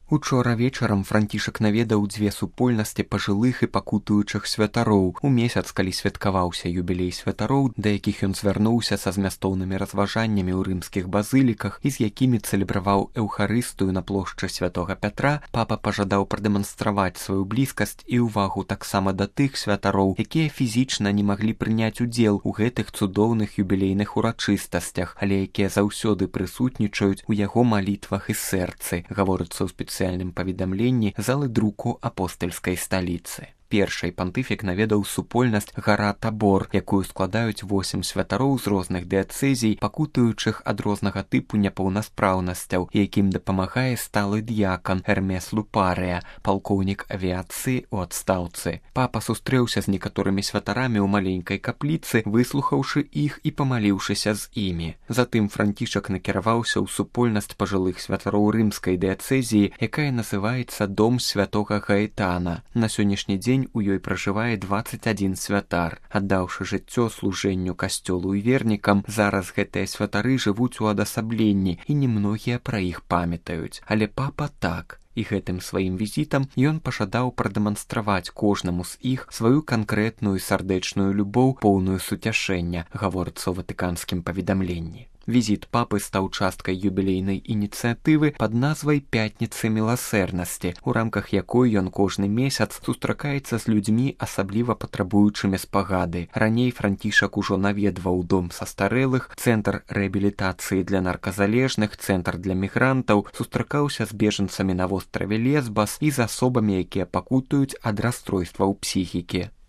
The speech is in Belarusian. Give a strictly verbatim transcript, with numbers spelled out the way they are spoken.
Учора вечарам Францішак наведаў дзве супольнасці пажылых і пакутуючых святароў у месяц, калі святкаваўся юбілей святароў, да якіх ён звярнуўся са змястоўнымі разважаннямі ў рымскіх базыліках і з якімі цэлебраваў эўхарыстыю на плошчы святога Пятра. Папа пажадаў прадэманстраваць сваю блізкасць і ўвагу таксама да тых святароў, якія фізічна не маглі прыняць удзел у гэтых цудоўных юбілейных урачыстасцях, але якія заўсёды прысутнічаюць у яго малітвах і сэрцы, гаворыцца ў спецыяльным спецыяльным паведамленні залы друку апостальскай сталіцы. Першай пантыфік наведаў супольнасць Гара Табор, якую складаюць восем святароў з розных дыяцэзій, пакутуючых ад рознага тыпу непаўнаспраўнасцяў, якім дапамагае сталы д'якан Эрмес Лупарыя, палкоўнік авіяцыі ў адстаўцы. Папа сустрэўся з некаторымі святарамі ў маленькай капліцы, выслухаўшы іх і памаліўшыся з імі. Затым Францішак накіраваўся ў супольнасць пажылых святароў рымскай дыяцэзіі, якая называецца Дом святога Гаэтана. На сённяшні дзень у ёй пражывае дваццаць адзін святар. Аддаўшы жыццё служэнню касцёлу і вернікам, зараз гэтыя святары жывуць у адасабленні і немногія пра іх памятаюць. Але папа так. І гэтым сваім візітам ён пажадаў прадэманстраваць кожнаму з іх сваю канкрэтную сардэчную любоў, поўную суцяшэння, гаворыцца ў ватыканскім паведамленні. Візіт папы стаў часткай юбілейнай ініцыятывы пад назвай «Пятніцы міласэрнасці», у рамках якой ён кожны месяц сустракаецца з людзьмі, асабліва патрабуючымі спагады. Раней Францішак ужо наведваў дом састарэлых, цэнтр рэабілітацыі для нарказалежных, цэнтр для мігрантаў, сустракаўся з бежанцамі на востраве Лесбас і з асобамі, якія пакутуюць ад расстройстваў псіхікі.